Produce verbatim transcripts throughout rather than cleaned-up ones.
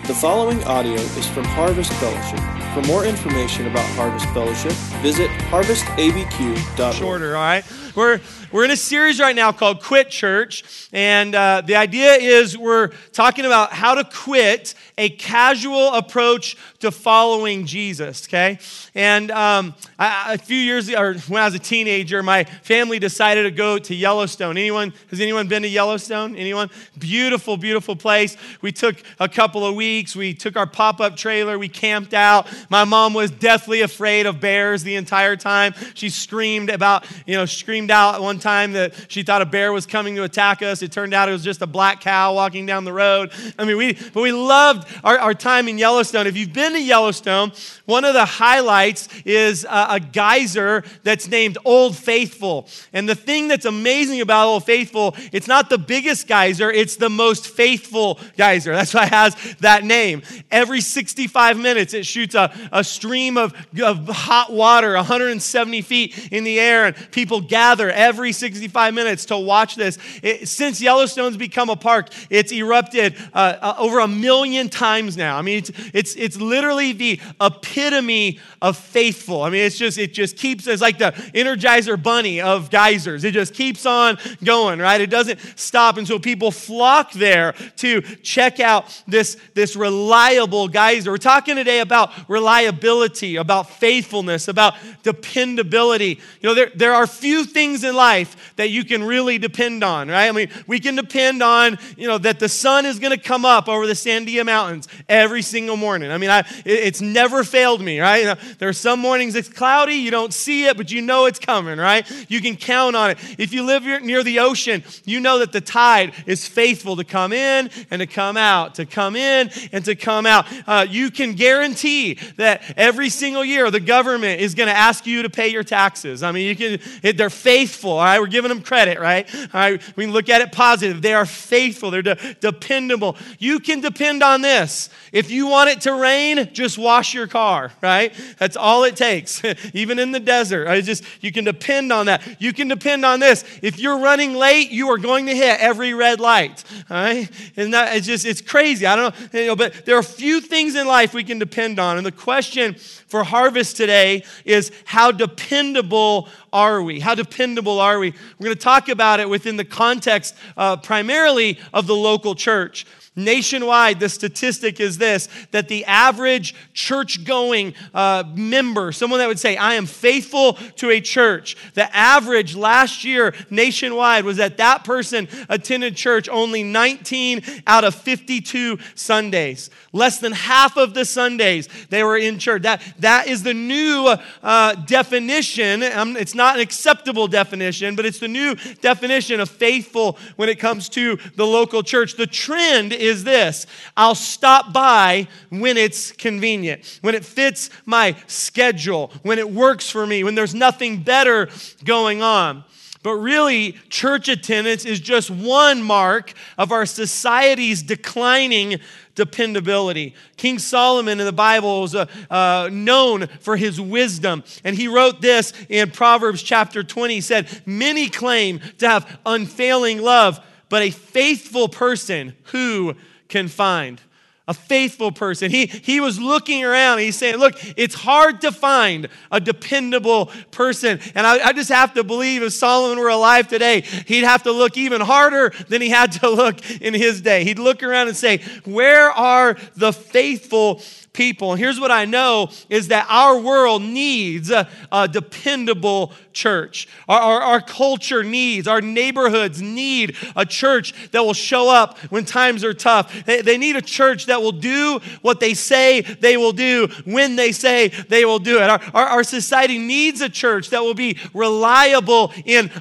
The following audio is from Harvest Fellowship. For more information about Harvest Fellowship, visit harvest a b q dot org. Shorter, all right? We're we're in a series right now called Quit Church, and uh, the idea is we're talking about how to quit a casual approach to following Jesus, okay? And um, I, a few years ago, or when I was a teenager, my family decided to go to Yellowstone. Anyone, has anyone been to Yellowstone? Anyone? Beautiful, beautiful place. We took a couple of weeks. We took our pop-up trailer. We camped out. My mom was deathly afraid of bears the entire time. She screamed about, you know, screamed out one time that she thought a bear was coming to attack us. It turned out it was just a black cow walking down the road. I mean, we, but we loved our, our time in Yellowstone. If you've been to Yellowstone, one of the highlights is a, a geyser that's named Old Faithful. And the thing that's amazing about Old Faithful, it's not the biggest geyser, it's the most faithful geyser. That's why it has that name. Every sixty-five minutes, it shoots a, a stream of, of hot water, one hundred seventy feet in the air, and people gather every sixty-five minutes to watch this. It, since Yellowstone's become a park, it's erupted uh, uh, over a million times now. I mean, it's, it's it's literally the epitome of faithful. I mean, it's just it just keeps, it's like the Energizer Bunny of geysers. It just keeps on going, right? It doesn't stop, and so people flock there to check out this, this reliable geyser. We're talking today about reliability, about faithfulness, about dependability. You know, there, there are few things in life that you can really depend on, right? I mean, we can depend on, you know, that the sun is going to come up over the Sandia Mountains every single morning. I mean, I, it, it's never failed me, right? You know, there are some mornings it's cloudy, you don't see it, but you know it's coming, right? You can count on it. If you live near the ocean, you know that the tide is faithful to come in and to come out, to come in and to come out. Uh, you can guarantee that every single year the government is going to ask you to pay your taxes. I mean, you can. It, they're faithful, all right? We're giving them credit, right? All right, we can look at it positive. They are faithful. They're de- dependable. You can depend on this. If you want it to rain, just wash your car, right? That's all it takes. Even in the desert, I just you can depend on that. You can depend on this. If you're running late, you are going to hit every red light, all right? And that it's just it's crazy. I don't know, you know, but there are few things in life we can depend on. And the question for Harvest today is, how dependable are we? How dependable are we? We're going to talk about it within the context uh, primarily of the local church. Nationwide, the statistic is this, that the average church-going uh, member, someone that would say, I am faithful to a church, the average last year nationwide was that that person attended church only nineteen out of fifty-two Sundays. Less than half of the Sundays they were in church. That, that is the new uh, definition. Um, it's not an acceptable definition, but it's the new definition of faithful when it comes to the local church. The trend is this: I'll stop by when it's convenient, when it fits my schedule, when it works for me, when there's nothing better going on. But really, church attendance is just one mark of our society's declining dependability. King Solomon in the Bible was uh, uh, known for his wisdom. And he wrote this in Proverbs chapter twenty. He said, many claim to have unfailing love, but a faithful person who can find? A faithful person. He, he was looking around and he's saying, look, it's hard to find a dependable person. And I, I just have to believe if Solomon were alive today, he'd have to look even harder than he had to look in his day. He'd look around and say, where are the faithful people? And here's what I know is that our world needs a, a dependable church. Our, our, our culture needs, our neighborhoods need a church that will show up when times are tough. They, they need a church that will do what they say they will do when they say they will do it. Our, our, our society needs a church that will be reliable in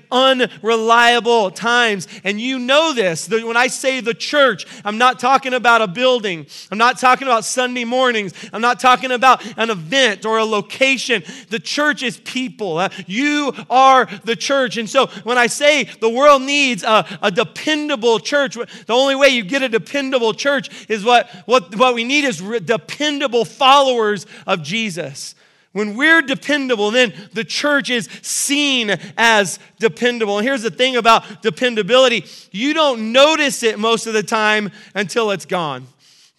unreliable times. And you know this. When I say the church, I'm not talking about a building. I'm not talking about Sunday mornings. I'm not talking about an event or a location. The church is people. Uh, you are the church. And so when I say the world needs a, a dependable church, the only way you get a dependable church is what, what, what we need is re- dependable followers of Jesus. When we're dependable, then the church is seen as dependable. And here's the thing about dependability. You don't notice it most of the time until it's gone.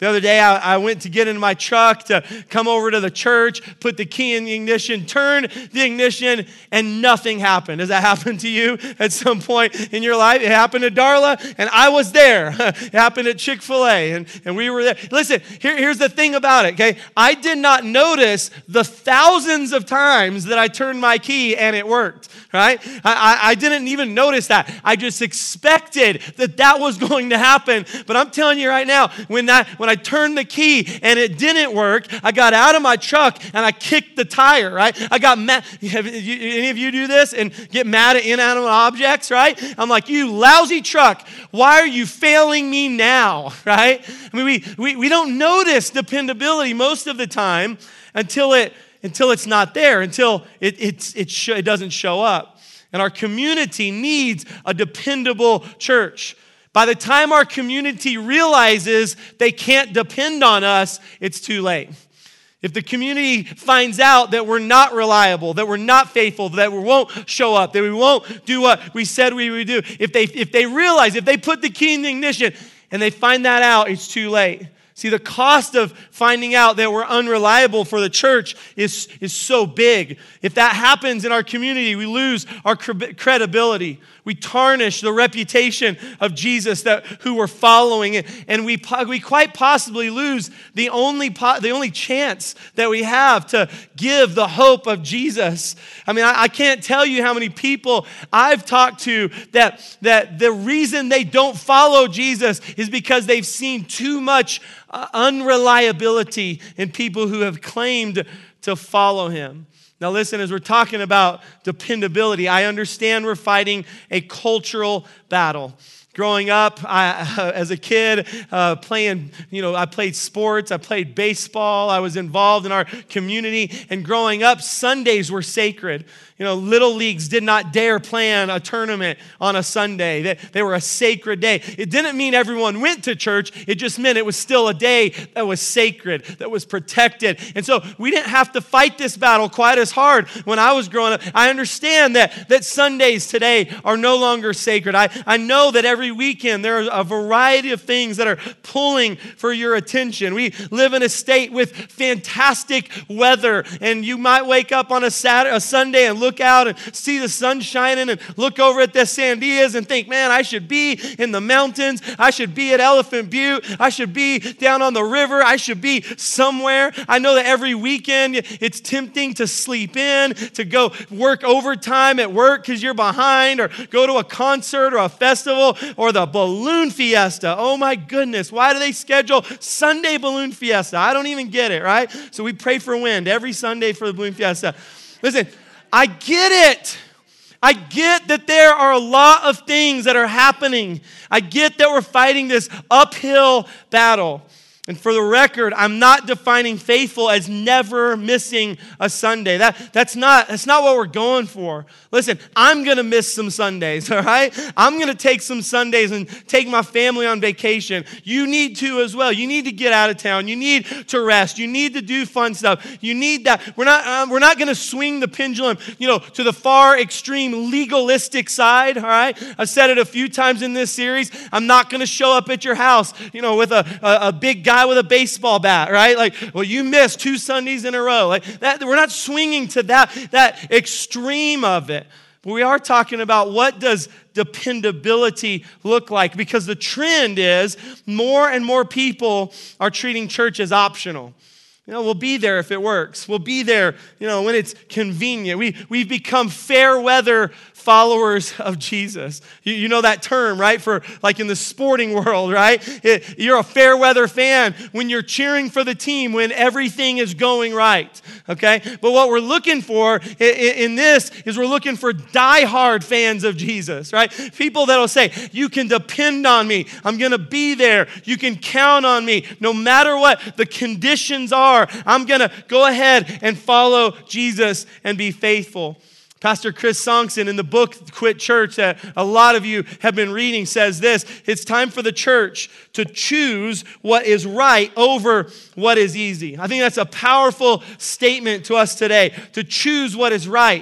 The other day, I, I went to get in my truck to come over to the church, put the key in the ignition, turn the ignition, and nothing happened. Has that happened to you at some point in your life? It happened to Darla, and I was there. It happened at Chick-fil-A, and, and we were there. Listen, here, here's the thing about it, okay? I did not notice the thousands of times that I turned my key and it worked, right? I, I, I didn't even notice that. I just expected that that was going to happen. But I'm telling you right now, when that when I turned the key and it didn't work, I got out of my truck and I kicked the tire, right? I got mad. Have you, any of you do this and get mad at inanimate objects, right? I'm like, you lousy truck, why are you failing me now, right? I mean, we we, we don't notice dependability most of the time until it until it's not there, until it it's, it, sh- it doesn't show up. And our community needs a dependable church. By the time our community realizes they can't depend on us, it's too late. If the community finds out that we're not reliable, that we're not faithful, that we won't show up, that we won't do what we said we would do, if they if they realize, if they put the key in the ignition and they find that out, it's too late. See, the cost of finding out that we're unreliable for the church is, is so big. If that happens in our community, we lose our credibility. We tarnish the reputation of Jesus that who we're following, and we we quite possibly lose the only the only chance that we have to give the hope of Jesus. I mean, I, I can't tell you how many people I've talked to that that the reason they don't follow Jesus is because they've seen too much uh, unreliability in people who have claimed to follow him. Now listen, as we're talking about dependability, I understand we're fighting a cultural battle. Growing up, I, uh, as a kid, uh, playing, you know, I played sports, I played baseball, I was involved in our community, and growing up, Sundays were sacred. You know, little leagues did not dare plan a tournament on a Sunday. They, they were a sacred day. It didn't mean everyone went to church. It just meant it was still a day that was sacred, that was protected. And so we didn't have to fight this battle quite as hard when I was growing up. I understand that, that Sundays today are no longer sacred. I, I know that every weekend there are a variety of things that are pulling for your attention. We live in a state with fantastic weather, and you might wake up on a Saturday, a Sunday and look out and see the sun shining and look over at the Sandias and think, man, I should be in the mountains. I should be at Elephant Butte. I should be down on the river. I should be somewhere. I know that every weekend it's tempting to sleep in, to go work overtime at work because you're behind, or go to a concert or a festival or the balloon fiesta. Oh my goodness, why do they schedule Sunday balloon fiesta? I don't even get it, right? So we pray for wind every Sunday for the balloon fiesta. Listen, I get it. I get that there are a lot of things that are happening. I get that we're fighting this uphill battle. And for the record, I'm not defining faithful as never missing a Sunday. That, that's not, that's not what we're going for. Listen, I'm going to miss some Sundays, all right? I'm going to take some Sundays and take my family on vacation. You need to as well. You need to get out of town. You need to rest. You need to do fun stuff. You need that. We're not, um, we're not going to swing the pendulum, you know, to the far extreme legalistic side, all right? I've said it a few times in this series. I'm not going to show up at your house, you know, with a, a, a big guy with a baseball bat, right? Like, well, you missed two Sundays in a row. Like that, we're not swinging to that, that extreme of it. But we are talking about what does dependability look like, because the trend is more and more people are treating church as optional. You know, we'll be there if it works. We'll be there, you know, when it's convenient. We, we've become fair weather followers of Jesus. You, you know that term, right? For like in the sporting world, right? It, you're a fair weather fan when you're cheering for the team when everything is going right, okay? But what we're looking for in, in this is we're looking for diehard fans of Jesus, right? People that'll say, you can depend on me. I'm going to be there. You can count on me. No matter what the conditions are, I'm going to go ahead and follow Jesus and be faithful. Pastor Chris Songson in the book Quit Church that a lot of you have been reading says this: it's time for the church to choose what is right over what is easy. I think that's a powerful statement to us today, to choose what is right.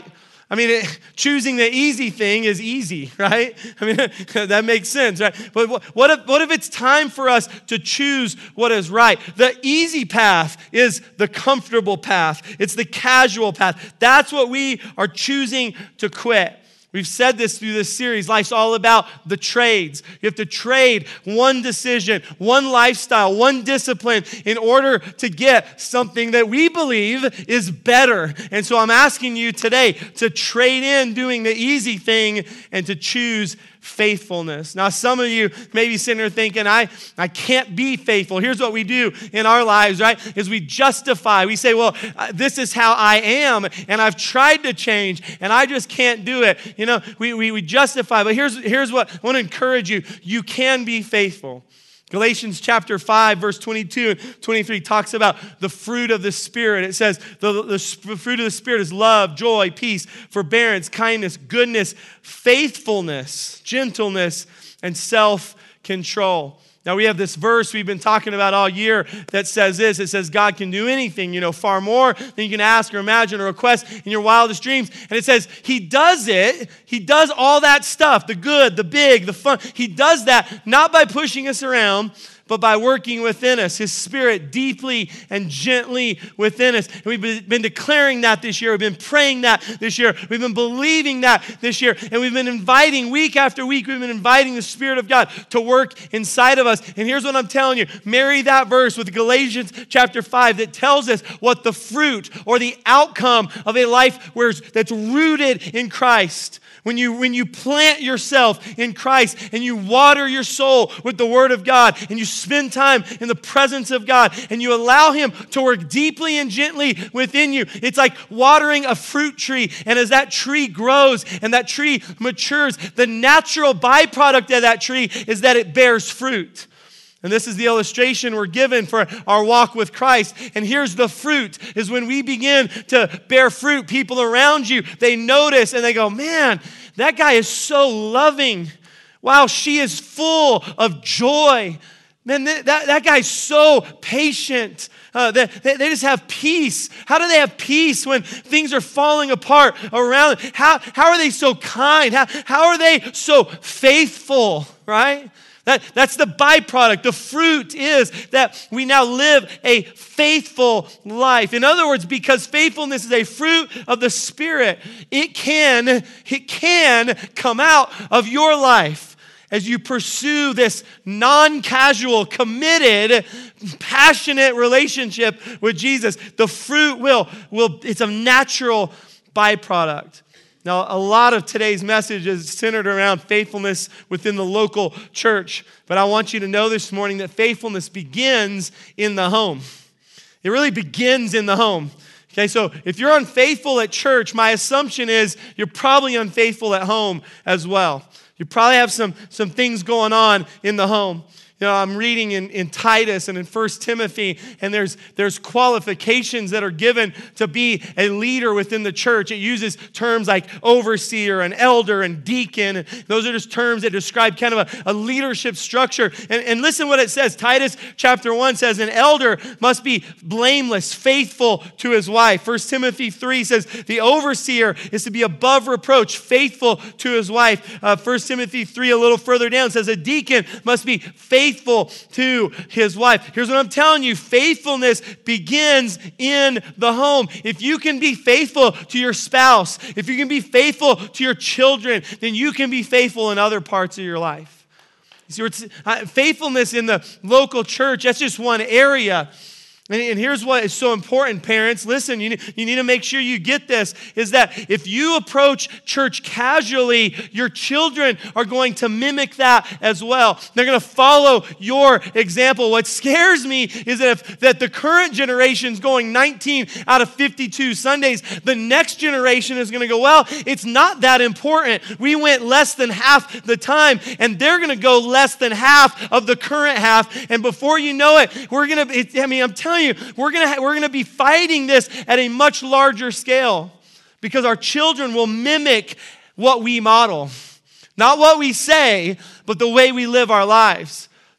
I mean, it, choosing the easy thing is easy, right? I mean, that makes sense, right? But what if, what if it's time for us to choose what is right? The easy path is the comfortable path. It's the casual path. That's what we are choosing to quit. We've said this through this series. Life's all about the trades. You have to trade one decision, one lifestyle, one discipline in order to get something that we believe is better. And so I'm asking you today to trade in doing the easy thing and to choose faithfulness. Now, some of you may be sitting there thinking, I, I can't be faithful. Here's what we do in our lives, right? Is we justify. We say, well, uh, this is how I am, and I've tried to change, and I just can't do it. You know, we, we, we justify. But here's, here's what I want to encourage you. You can be faithful. Galatians chapter five, verse twenty-two and twenty-three talks about the fruit of the Spirit. It says the, the fruit of the Spirit is love, joy, peace, forbearance, kindness, goodness, faithfulness, gentleness, and self-control. Now we have this verse we've been talking about all year that says this. It says God can do anything, you know, far more than you can ask or imagine or request in your wildest dreams. And it says he does it. He does all that stuff, the good, the big, the fun. He does that not by pushing us around, but by working within us, his Spirit deeply and gently within us. And we've been declaring that this year. We've been praying that this year. We've been believing that this year. And we've been inviting, week after week, we've been inviting the Spirit of God to work inside of us. And here's what I'm telling you. Marry that verse with Galatians chapter five that tells us what the fruit or the outcome of a life where that's rooted in Christ. When you, when you plant yourself in Christ and you water your soul with the Word of God and you spend time in the presence of God and you allow Him to work deeply and gently within you, it's like watering a fruit tree. And as that tree grows and that tree matures, the natural byproduct of that tree is that it bears fruit. And this is the illustration we're given for our walk with Christ. And here's the fruit, is when we begin to bear fruit, people around you, they notice and they go, man, that guy is so loving. Wow, she is full of joy. Man, that, that guy's so patient. Uh, they, they just have peace. How do they have peace when things are falling apart around them? How, how are they so kind? How, how are they so faithful, right? That, that's the byproduct. The fruit is that we now live a faithful life. In other words, because faithfulness is a fruit of the Spirit, it can, it can come out of your life as you pursue this non-casual, committed, passionate relationship with Jesus. The fruit will, will it's a natural byproduct. Now, a lot of today's message is centered around faithfulness within the local church. But I want you to know this morning that faithfulness begins in the home. It really begins in the home. Okay, so if you're unfaithful at church, my assumption is you're probably unfaithful at home as well. You probably have some, some things going on in the home. You know, I'm reading in, in Titus and in First Timothy, and there's, there's qualifications that are given to be a leader within the church. It uses terms like overseer and elder and deacon. And those are just terms that describe kind of a, a leadership structure. And, and listen what it says. Titus chapter one says, an elder must be blameless, faithful to his wife. First Timothy three says, the overseer is to be above reproach, faithful to his wife. Uh, First Timothy three, a little further down, says a deacon must be faithful faithful to his wife. Here's what I'm telling you. Faithfulness begins in the home. If you can be faithful to your spouse, if you can be faithful to your children, then you can be faithful in other parts of your life. You see, uh, faithfulness in the local church, that's just one area. And, and here's what is so important, parents. Listen, you need, you need to make sure you get this, is that if you approach church casually, your children are going to mimic that as well. They're going to follow your example. What scares me is that if that the current generation's going nineteen out of fifty-two Sundays, the next generation is going to go, well, it's not that important. We went less than half the time, and they're going to go less than half of the current half. And before you know it, we're going to, I mean, I'm telling you, we're going to we're going to be fighting this at a much larger scale because our children will mimic what we model. Not what we say, but the way we live our lives.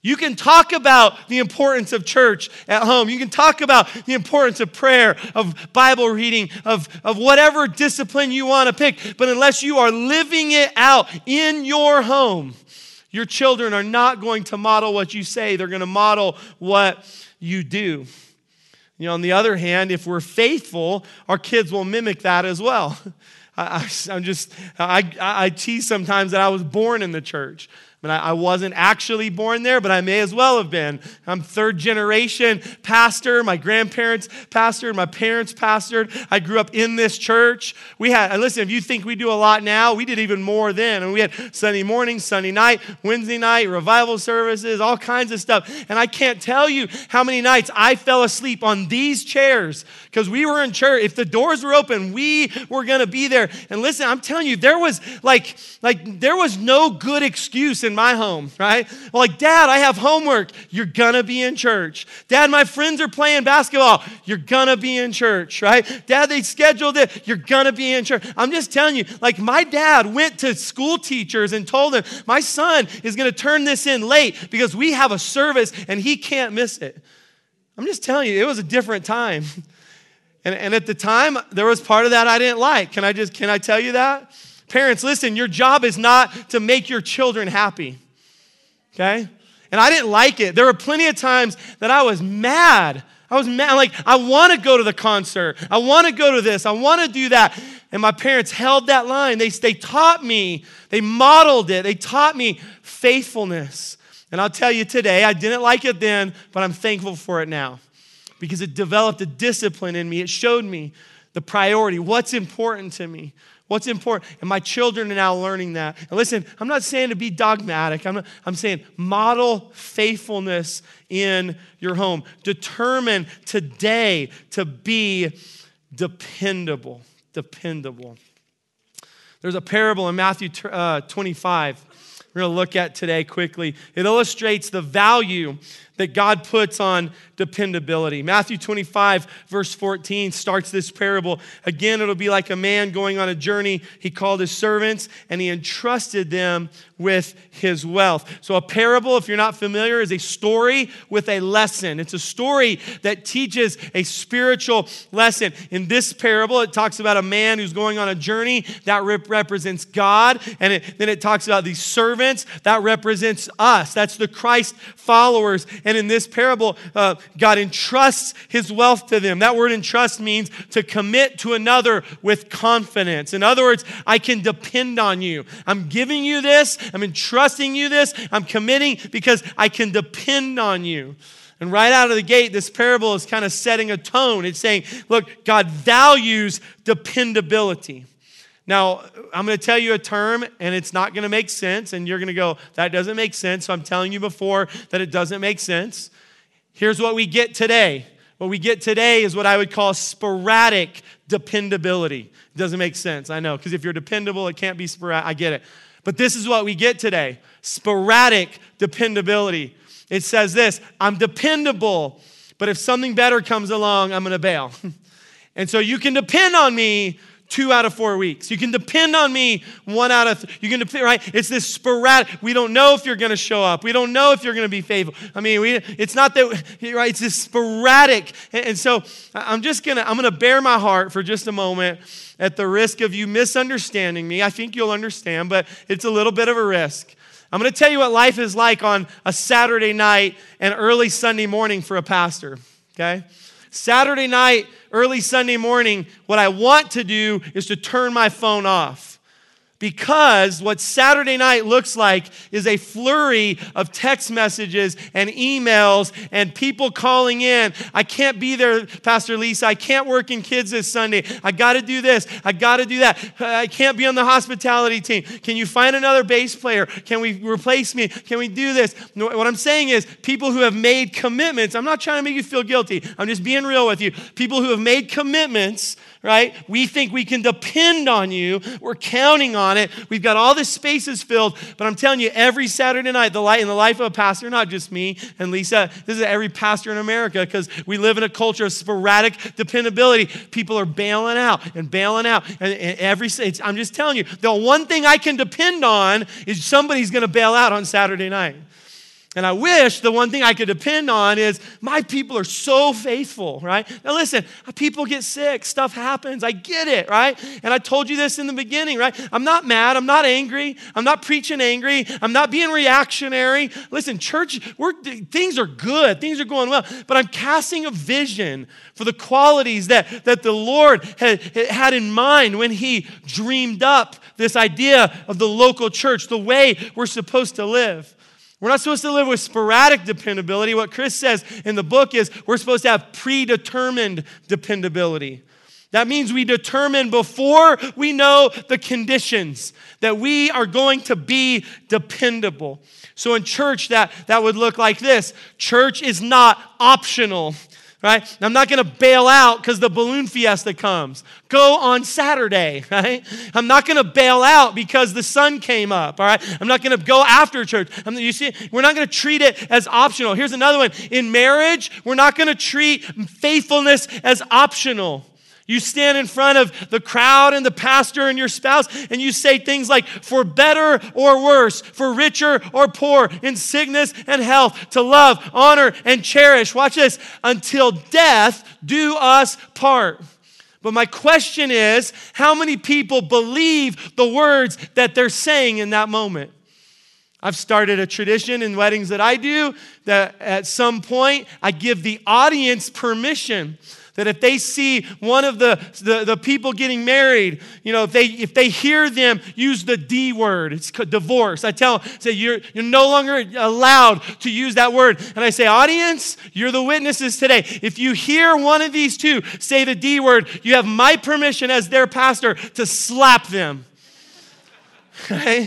You can talk about the importance of church at home. You can talk about the importance of prayer, of Bible reading, of, of whatever discipline you want to pick. But unless you are living it out in your home, your children are not going to model what you say. They're going to model what you do. You know, on the other hand, if we're faithful, our kids will mimic that as well. I, I, I'm just, I, I tease sometimes that I was born in the church. I mean, I wasn't actually born there, but I may as well have been. I'm third generation pastor. My grandparents pastored. My parents pastored. I grew up in this church. We had, and listen, if you think we do a lot now, we did even more then. And we had Sunday morning, Sunday night, Wednesday night, revival services, all kinds of stuff. And I can't tell you how many nights I fell asleep on these chairs because we were in church. If the doors were open, we were going to be there. And listen, I'm telling you, there was like, like there was no good excuse in my home, right? Like, Dad, I have homework. You're gonna be in church. Dad, my friends are playing basketball. You're gonna be in church, right? Dad, they scheduled it. You're gonna be in church. I'm just telling you, like, my dad went to school teachers and told them, my son is gonna turn this in late because we have a service and he can't miss it. I'm just telling you, it was a different time. And, and at the time, there was part of that I didn't like. Can I just, can I tell you that? Parents, listen, your job is not to make your children happy, okay? And I didn't like it. There were plenty of times that I was mad. I was mad, like, I want to go to the concert. I want to go to this. I want to do that. And my parents held that line. They, they taught me. They modeled it. They taught me faithfulness. And I'll tell you today, I didn't like it then, but I'm thankful for it now because it developed a discipline in me. It showed me the priority, what's important to me. What's important? And my children are now learning that. And listen, I'm not saying to be dogmatic. I'm, not, I'm saying model faithfulness in your home. Determine today to be dependable. Dependable. There's a parable in Matthew uh, twenty-five we're going to look at today quickly. It illustrates the value that God puts on dependability. Matthew twenty-five, verse fourteen starts this parable. Again, it'll be like a man going on a journey. He called his servants and he entrusted them with his wealth. So a parable, if you're not familiar, is a story with a lesson. It's a story that teaches a spiritual lesson. In this parable, it talks about a man who's going on a journey that rep- represents God. And it, then it talks about these servants that represents us. That's the Christ followers. And in this parable, uh, God entrusts his wealth to them. That word entrust means to commit to another with confidence. In other words, I can depend on you. I'm giving you this. I'm entrusting you this. I'm committing because I can depend on you. And right out of the gate, this parable is kind of setting a tone. It's saying, look, God values dependability. Now, I'm going to tell you a term, and it's not going to make sense, and you're going to go, that doesn't make sense, so I'm telling you before that it doesn't make sense. Here's what we get today. What we get today is what I would call sporadic dependability. It doesn't make sense, I know, because if you're dependable, it can't be sporadic. I get it. But this is what we get today, sporadic dependability. It says this, I'm dependable, but if something better comes along, I'm going to bail. And so you can depend on me two out of four weeks. You can depend on me one out of, th- you can depend, right? It's this sporadic, we don't know if you're going to show up. We don't know if you're going to be faithful. I mean, we, it's not that, right? It's this sporadic. And, and so I'm just going to, I'm going to bare my heart for just a moment at the risk of you misunderstanding me. I think you'll understand, but it's a little bit of a risk. I'm going to tell you what life is like on a Saturday night and early Sunday morning for a pastor, okay? Saturday night, early Sunday morning, what I want to do is to turn my phone off. Because what Saturday night looks like is a flurry of text messages and emails and people calling in. I can't be there, Pastor Lisa. I can't work in kids this Sunday. I got to do this. I got to do that. I can't be on the hospitality team. Can you find another bass player? Can we replace me? Can we do this? What I'm saying is people who have made commitments. I'm not trying to make you feel guilty. I'm just being real with you. People who have made commitments, right? We think we can depend on you. We're counting on it. We've got all the spaces filled, but I'm telling you, every Saturday night, the light in the life of a pastor, not just me and Lisa, this is every pastor in America because we live in a culture of sporadic dependability. People are bailing out and bailing out. And, and every, it's, I'm just telling you, the one thing I can depend on is somebody's going to bail out on Saturday night. And I wish the one thing I could depend on is my people are so faithful, right? Now listen, people get sick, stuff happens, I get it, right? And I told you this in the beginning, right? I'm not mad, I'm not angry, I'm not preaching angry, I'm not being reactionary. Listen, church, we're, things are good, things are going well, but I'm casting a vision for the qualities that, that the Lord had, had in mind when He dreamed up this idea of the local church, the way we're supposed to live. We're not supposed to live with sporadic dependability. What Chris says in the book is we're supposed to have predetermined dependability. That means we determine before we know the conditions that we are going to be dependable. So in church, that, that would look like this. Church is not optional. Right? I'm not going to bail out because the balloon fiesta comes. Go on Saturday, right? I'm not going to bail out because the sun came up, all right? I'm not going to go after church. I'm, you see, we're not going to treat it as optional. Here's another one. In marriage, we're not going to treat faithfulness as optional. You stand in front of the crowd and the pastor and your spouse, and you say things like, for better or worse, for richer or poor, in sickness and health, to love, honor, and cherish. Watch this. Until death do us part. But my question is, how many people believe the words that they're saying in that moment? I've started a tradition in weddings that I do that at some point I give the audience permission that if they see one of the, the, the people getting married, you know, if they if they hear them use the D word, it's divorce. I tell them, say, you're, you're no longer allowed to use that word. And I say, audience, you're the witnesses today. If you hear one of these two say the D word, you have my permission as their pastor to slap them. Okay?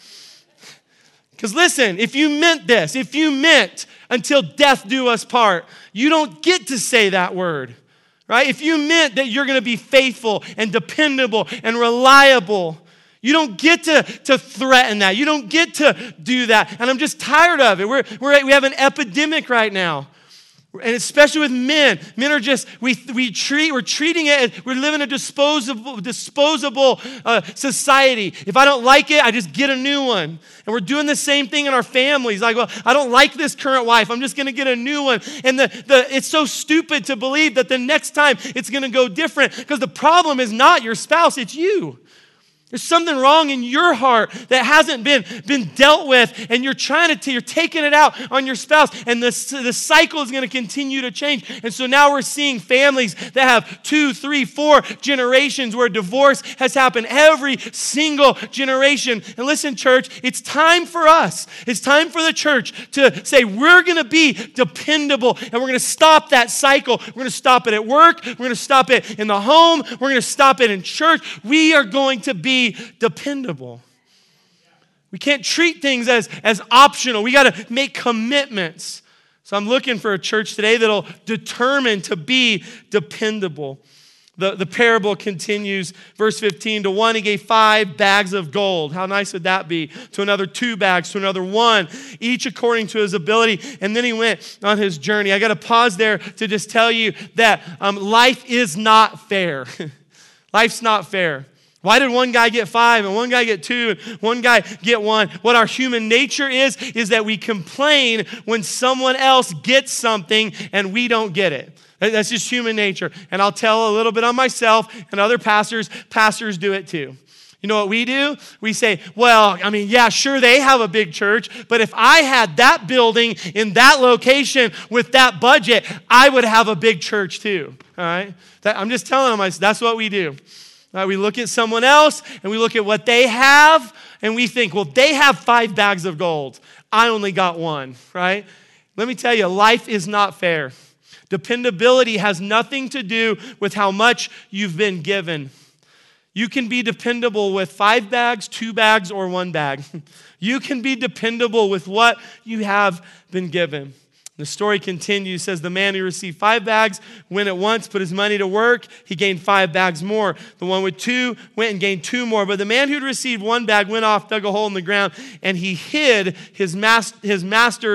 Because listen, if you meant this, if you meant until death do us part, you don't get to say that word. Right? If you meant that you're going to be faithful and dependable and reliable, you don't get to, to threaten that. You don't get to do that. And I'm just tired of it. We're, we're, we have an epidemic right now. And especially with men. Men are just, we we treat, we're treating it as, we're living a disposable, disposable uh, society. If I don't like it, I just get a new one. And we're doing the same thing in our families. Like, well, I don't like this current wife. I'm just going to get a new one. And the, the it's so stupid to believe that the next time it's going to go different. Because the problem is not your spouse, it's you. There's something wrong in your heart that hasn't been, been dealt with, and you're trying to, you're taking it out on your spouse, and the, the cycle is going to continue to change. And so now we're seeing families that have two, three, four generations where divorce has happened every single generation. And listen, church, it's time for us. It's time for the church to say we're going to be dependable, and we're going to stop that cycle. We're going to stop it at work. We're going to stop it in the home. We're going to stop it in church. We are going to be dependable. We can't treat things as, as optional. We got to make commitments. So I'm looking for a church today that'll determine to be dependable. The, the parable continues, verse fifteen, to one he gave five bags of gold. How nice would that be? To another two bags, to another one, each according to his ability. And then he went on his journey. I got to pause there to just tell you that um, life is not fair. Life's not fair. Why did one guy get five and one guy get two and one guy get one? What our human nature is, is that we complain when someone else gets something and we don't get it. That's just human nature. And I'll tell a little bit on myself and other pastors. Pastors do it too. You know what we do? We say, well, I mean, yeah, sure, they have a big church, but if I had that building in that location with that budget, I would have a big church too. All right? That, I'm just telling them, that's what we do. Right, we look at someone else and we look at what they have and we think, well, they have five bags of gold. I only got one, right? Let me tell you, life is not fair. Dependability has nothing to do with how much you've been given. You can be dependable with five bags, two bags, or one bag. You can be dependable with what you have been given. The story continues, says the man who received five bags went at once, put his money to work. He gained five bags more. The one with two went and gained two more. But the man who'd received one bag went off, dug a hole in the ground, and he hid his, mas- his master's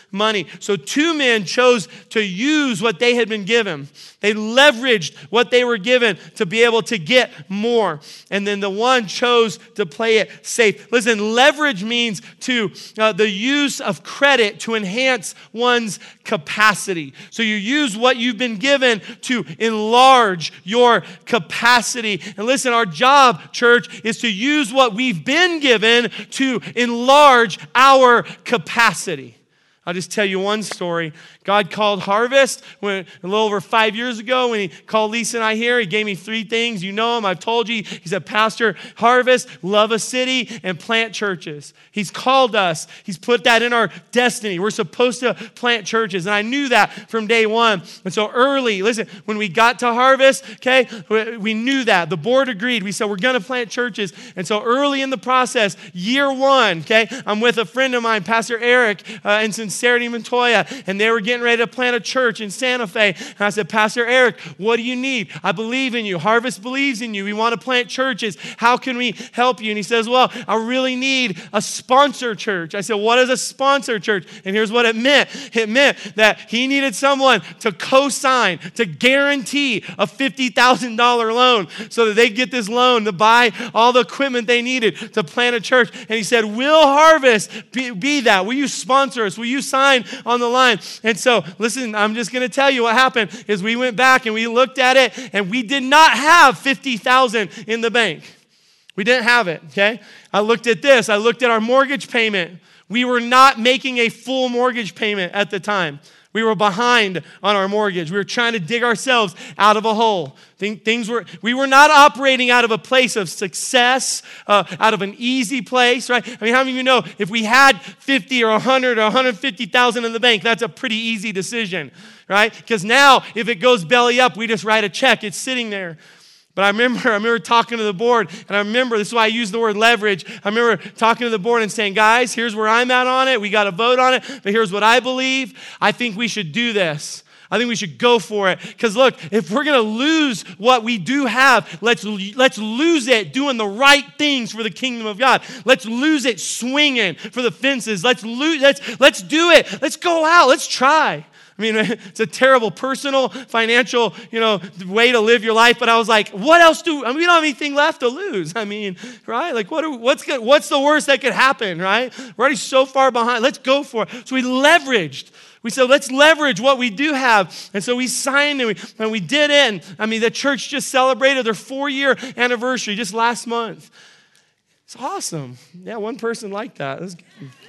money. So two men chose to use what they had been given. They leveraged what they were given to be able to get more. And then the one chose to play it safe. Listen, leverage means to uh, the use of credit to enhance one's capacity. So you use what you've been given to enlarge your capacity. And listen, our job, church, is to use what we've been given to enlarge our capacity. I'll just tell you one story. God called Harvest when, a little over five years ago when he called Lisa and I here. He gave me three things. You know him. I've told you. He said, Pastor, Harvest, love a city, and plant churches. He's called us. He's put that in our destiny. We're supposed to plant churches. And I knew that from day one. And so early, listen, when we got to Harvest, okay, we knew that. The board agreed. We said, we're going to plant churches. And so early in the process, year one, okay, I'm with a friend of mine, Pastor Eric, uh, in Sincerity, Montoya, and they were getting ready to plant a church in Santa Fe. And I said, Pastor Eric, what do you need? I believe in you. Harvest believes in you. We want to plant churches. How can we help you? And he says, well, I really need a sponsor church. I said, what is a sponsor church? And here's what it meant. It meant that he needed someone to co-sign, to guarantee a fifty thousand dollars loan so that they get this loan to buy all the equipment they needed to plant a church. And he said, will Harvest be, be that? Will you sponsor us? Will you sign on the line? And so, listen, I'm just going to tell you what happened is we went back and we looked at it and we did not have fifty thousand dollars in the bank. We didn't have it, okay? I looked at this. I looked at our mortgage payment. We were not making a full mortgage payment at the time. We were behind on our mortgage. We were trying to dig ourselves out of a hole. Things were, we were not operating out of a place of success, uh, out of an easy place, right? I mean, how many of you know if we had fifty or one hundred or one hundred fifty thousand in the bank, that's a pretty easy decision, right? Because now if it goes belly up, we just write a check. It's sitting there. But I remember, I remember talking to the board, and I remember, this is why I use the word leverage. I remember talking to the board and saying, guys, here's where I'm at on it. We got to vote on it, but here's what I believe. I think we should do this. I think we should go for it. Because look, if we're going to lose what we do have, let's, let's lose it doing the right things for the kingdom of God. Let's lose it swinging for the fences. Let's, lose, let's, let's do it. Let's go out. Let's try. I mean, it's a terrible personal, financial, you know, way to live your life. But I was like, what else do, I mean, we don't have anything left to lose. I mean, right? Like, what? Are, what's good, what's the worst that could happen, right? We're already so far behind. Let's go for it. So we leveraged. We said, let's leverage what we do have. And so we signed and we, and we did it. And, I mean, the church just celebrated their four-year anniversary just last month. It's awesome. Yeah, one person liked that. That's good.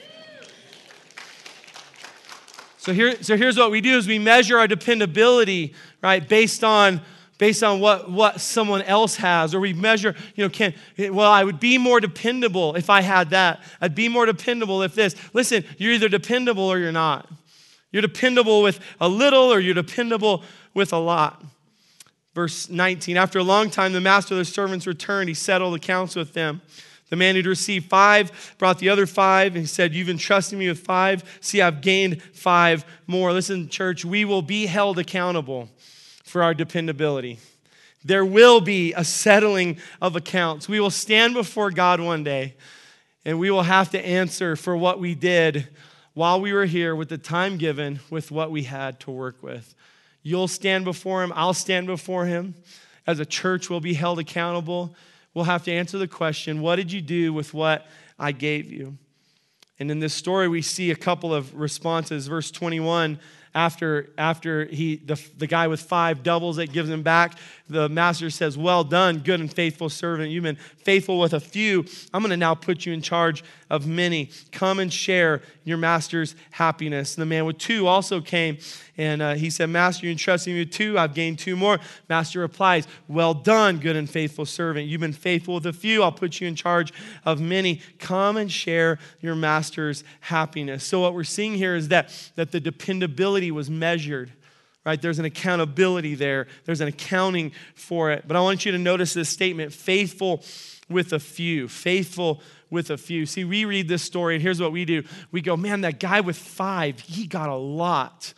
So here, so here's what we do is we measure our dependability, right, based on based on what, what someone else has. Or we measure, you know, can, well, I would be more dependable if I had that. I'd be more dependable if this. Listen, you're either dependable or you're not. You're dependable with a little or you're dependable with a lot. Verse nineteen, after a long time, the master of the servants returned. He settled accounts with them. The man who'd received five brought the other five and he said, you've entrusted me with five. See, I've gained five more. Listen, church, we will be held accountable for our dependability. There will be a settling of accounts. We will stand before God one day and we will have to answer for what we did while we were here with the time given with what we had to work with. You'll stand before him. I'll stand before him. As a church, we'll be held accountable. We'll have to answer the question, what did you do with what I gave you? And in this story, we see a couple of responses. Verse twenty-one, after, after he the, the guy with five doubles it, gives him back, the master says, well done, good and faithful servant. You've been faithful with a few. I'm going to now put you in charge of many. Come and share your master's happiness. And the man with two also came, and uh, he said, Master, you entrusted me with two. I've gained two more. Master replies, well done, good and faithful servant. You've been faithful with a few. I'll put you in charge of many. Come and share your master's happiness. So what we're seeing here is that, that the dependability was measured. Right? There's an accountability there. There's an accounting for it. But I want you to notice this statement, faithful with a few. Faithful with a few. See, we read this story, and here's what we do. We go, man, that guy with five, he got a lot.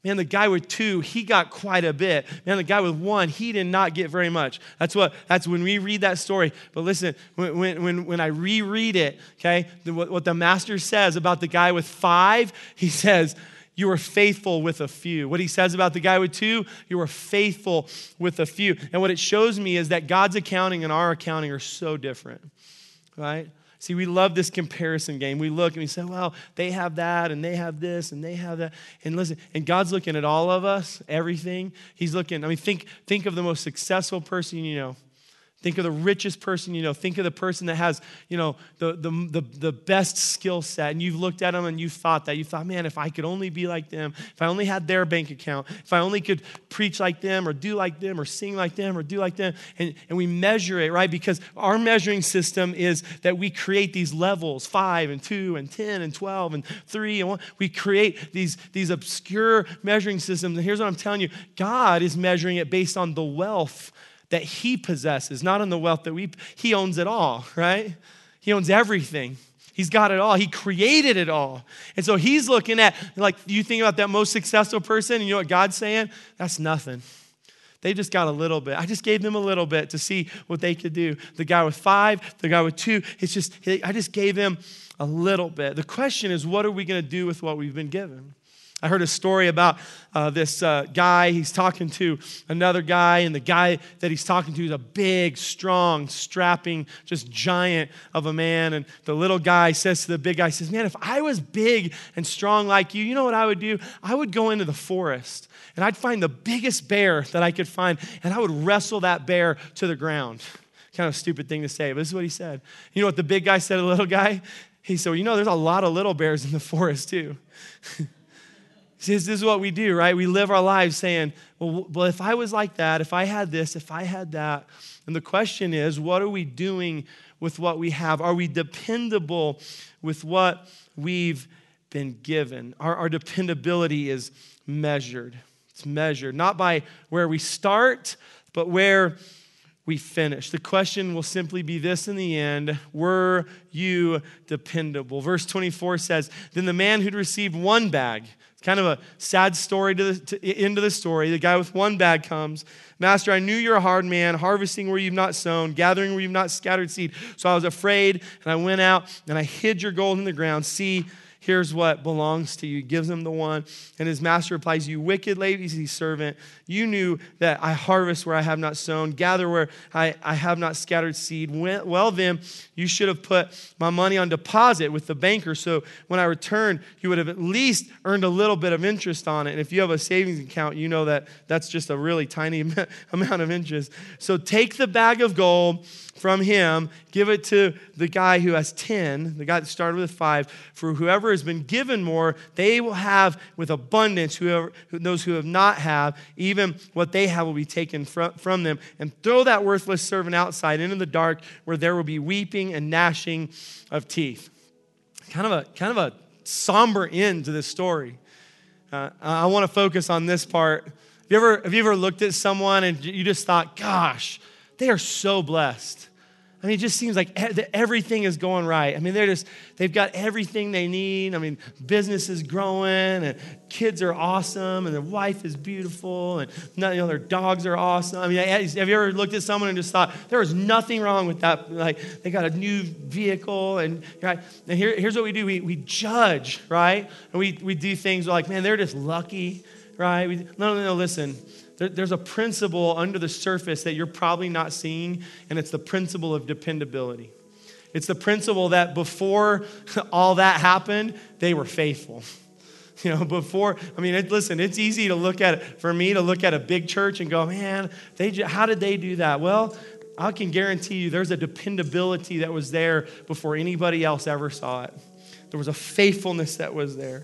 Man, the guy with two, he got quite a bit. Man, the guy with one, he did not get very much. That's what. That's when we read that story. But listen, when when when I reread it, okay, the, what, what the master says about the guy with five, he says, you were faithful with a few. What he says about the guy with two, you were faithful with a few. And what it shows me is that God's accounting and our accounting are so different, right? See, we love this comparison game. We look and we say, well, they have that and they have this and they have that. And listen, and God's looking at all of us, everything. He's looking, I mean, think, think of the most successful person you know. Think of the richest person you know. Think of the person that has, you know, the, the, the, the best skill set. And you've looked at them and you've thought that. You thought, man, if I could only be like them, if I only had their bank account, if I only could preach like them or do like them or sing like them or do like them. And, and we measure it, right? Because our measuring system is that we create these levels, five and two and ten and twelve and three and one. We create these, these obscure measuring systems. And here's what I'm telling you. God is measuring it based on the wealth that he possesses, not on the wealth that we, he owns it all, right? He owns everything. He's got it all. He created it all. And so he's looking at, like, you think about that most successful person, and you know what God's saying? That's nothing. They just got a little bit. I just gave them a little bit to see what they could do. The guy with five, the guy with two, it's just, I just gave him a little bit. The question is, what are we going to do with what we've been given? I heard a story about uh, this uh, guy. He's talking to another guy, and the guy that he's talking to is a big, strong, strapping, just giant of a man. And the little guy says to the big guy, says, man, if I was big and strong like you, you know what I would do? I would go into the forest, and I'd find the biggest bear that I could find, and I would wrestle that bear to the ground. Kind of a stupid thing to say, but this is what he said. You know what the big guy said to the little guy? He said, well, you know, there's a lot of little bears in the forest too. See, this is what we do, right? We live our lives saying, well, well, if I was like that, if I had this, if I had that. And the question is, what are we doing with what we have? Are we dependable with what we've been given? Our, our dependability is measured. It's measured, not by where we start, but where we finish. The question will simply be this in the end: were you dependable? Verse twenty-four says, then the man who'd received one bag, it's kind of a sad story to the to, into the story. The guy with one bag comes, Master, I knew you're a hard man, harvesting where you've not sown, gathering where you've not scattered seed. So I was afraid, and I went out, and I hid your gold in the ground. See, here's what belongs to you. He gives him the one. And his master replies, you wicked, lazy servant, you knew that I harvest where I have not sown, gather where I, I have not scattered seed. Well, then, you should have put my money on deposit with the banker, so when I returned, you would have at least earned a little bit of interest on it. And if you have a savings account, you know that that's just a really tiny amount of interest. So take the bag of gold from him, give it to the guy who has ten, the guy that started with five. For whoever has been given more, they will have with abundance. Whoever, those who have not have, even what they have will be taken from, from them. And throw that worthless servant outside into the dark, where there will be weeping and gnashing of teeth. Kind of a kind of a somber end to this story. Uh, I want to focus on this part. Have you ever have you ever looked at someone and you just thought, gosh, they are so blessed? I mean, it just seems like everything is going right. I mean, they're just, they've got everything they need. I mean, business is growing, and kids are awesome, and their wife is beautiful, and you know, their dogs are awesome. I mean, have you ever looked at someone and just thought, there is nothing wrong with that? Like, they got a new vehicle, and, right? And here, here's what we do. We, we judge, right? And we, we do things like, man, they're just lucky, right? We, no, no, no, listen. There's a principle under the surface that you're probably not seeing, and it's the principle of dependability. It's the principle that before all that happened, they were faithful. You know, before, I mean, it, listen, it's easy to look at it, for me to look at a big church and go, man, they just, how did they do that? Well, I can guarantee you there's a dependability that was there before anybody else ever saw it. There was a faithfulness that was there.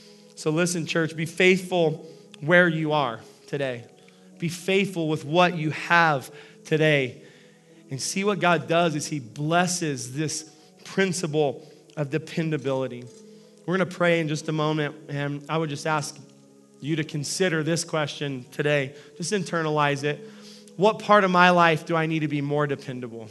So listen, church, be faithful where you are today. Be faithful with what you have today. And see what God does is he blesses this principle of dependability. We're going to pray in just a moment, and I would just ask you to consider this question today. Just internalize it. What part of my life do I need to be more dependable?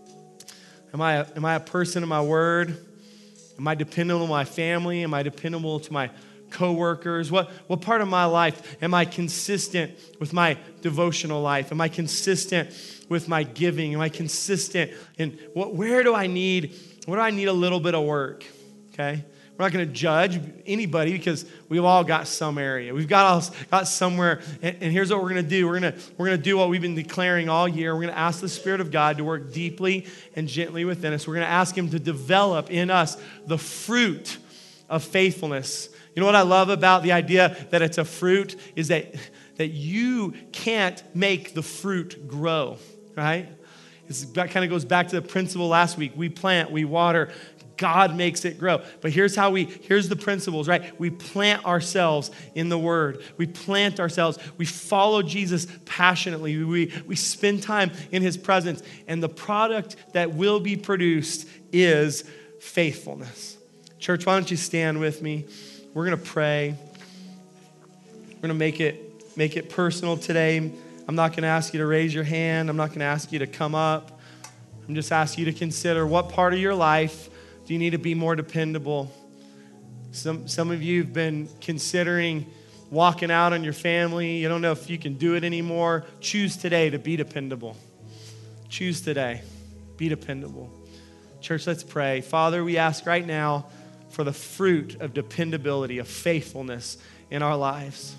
Am I a, am I a person of my word? Am I dependable on my family? Am I dependable to my coworkers? What, what part of my life am I consistent with my devotional life? Am I consistent with my giving? Am I consistent in what, where do I need, where do I need a little bit of work? Okay? We're not going to judge anybody because we've all got some area. We've got all, got somewhere. And, and here's what we're going to do. We're going to we're going to do what we've been declaring all year. We're going to ask the Spirit of God to work deeply and gently within us. We're going to ask Him to develop in us the fruit of faithfulness. You know what I love about the idea that it's a fruit is that, that you can't make the fruit grow, right? It's, that kind of goes back to the principle last week. We plant, we water, God makes it grow. But here's how we, here's the principles, right? We plant ourselves in the Word. We plant ourselves. We follow Jesus passionately. We, we spend time in His presence. And the product that will be produced is faithfulness. Church, why don't you stand with me? We're going to pray. We're going to make it, make it personal today. I'm not going to ask you to raise your hand. I'm not going to ask you to come up. I'm just asking you to consider what part of your life do you need to be more dependable? Some, some of you have been considering walking out on your family. You don't know if you can do it anymore. Choose today to be dependable. Choose today. Be dependable. Church, let's pray. Father, we ask right now for the fruit of dependability, of faithfulness in our lives.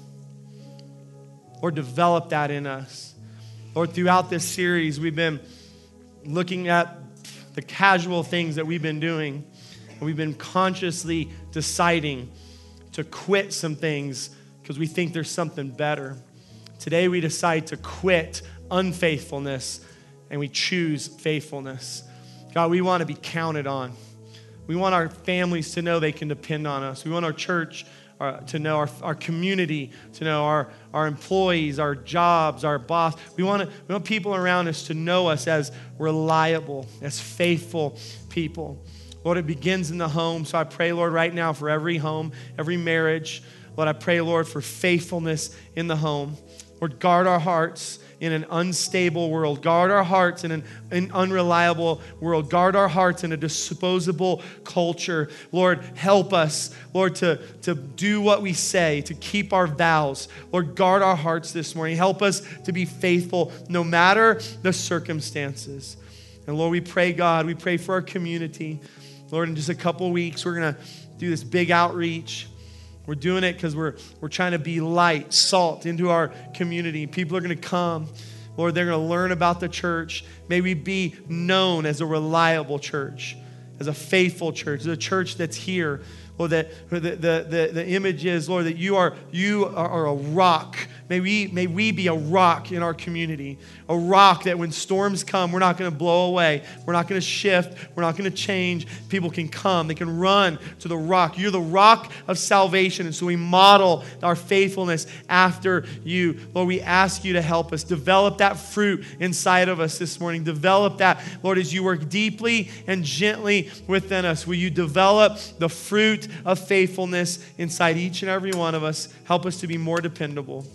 Lord, develop that in us. Lord, throughout this series, we've been looking at the casual things that we've been doing. And we've been consciously deciding to quit some things because we think there's something better. Today we decide to quit unfaithfulness and we choose faithfulness. God, we want to be counted on. We want our families to know they can depend on us. We want our church uh, to know, our, our community to know, our, our employees, our jobs, our boss. We want, to, we want people around us to know us as reliable, as faithful people. Lord, it begins in the home. So I pray, Lord, right now for every home, every marriage. Lord, I pray, Lord, for faithfulness in the home. Lord, guard our hearts in an unstable world. Guard our hearts in an, an unreliable world. Guard our hearts in a disposable culture. Lord, help us, Lord, to, to do what we say, to keep our vows. Lord, guard our hearts this morning. Help us to be faithful no matter the circumstances. And Lord, we pray, God, we pray for our community. Lord, in just a couple weeks, we're going to do this big outreach. We're doing it because we're, we're trying to be light, salt into our community. People are going to come. Lord, they're going to learn about the church. May we be known as a reliable church, as a faithful church, as a church that's here. Lord, that the, the, the, the image is, Lord, that you are you are a rock. May we, may we be a rock in our community, a rock that when storms come, we're not going to blow away. We're not going to shift. We're not going to change. People can come. They can run to the rock. You're the rock of salvation. And so we model our faithfulness after you. Lord, we ask you to help us. Develop that fruit inside of us this morning. Develop that, Lord, as you work deeply and gently within us. Will you develop the fruit of faithfulness inside each and every one of us? Help us to be more dependable.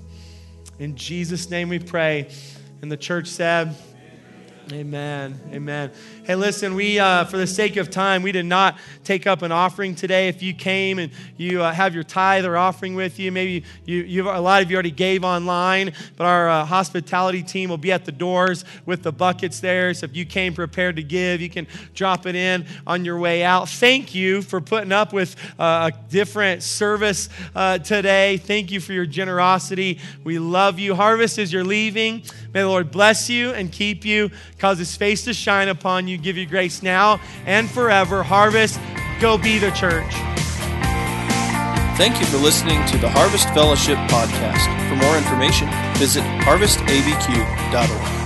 In Jesus' name we pray. And the church said, Amen. Amen. Hey, listen, we, uh, for the sake of time, we did not take up an offering today. If you came and you uh, have your tithe or offering with you, maybe you, you, a lot of you already gave online, but our uh, hospitality team will be at the doors with the buckets there. So if you came prepared to give, you can drop it in on your way out. Thank you for putting up with uh, a different service uh, today. Thank you for your generosity. We love you. Harvest, as you're leaving, may the Lord bless you and keep you, cause His face to shine upon you, give you grace now and forever. Harvest, go be the church. Thank you for listening to the Harvest Fellowship podcast. For more information, visit harvest a b q dot org.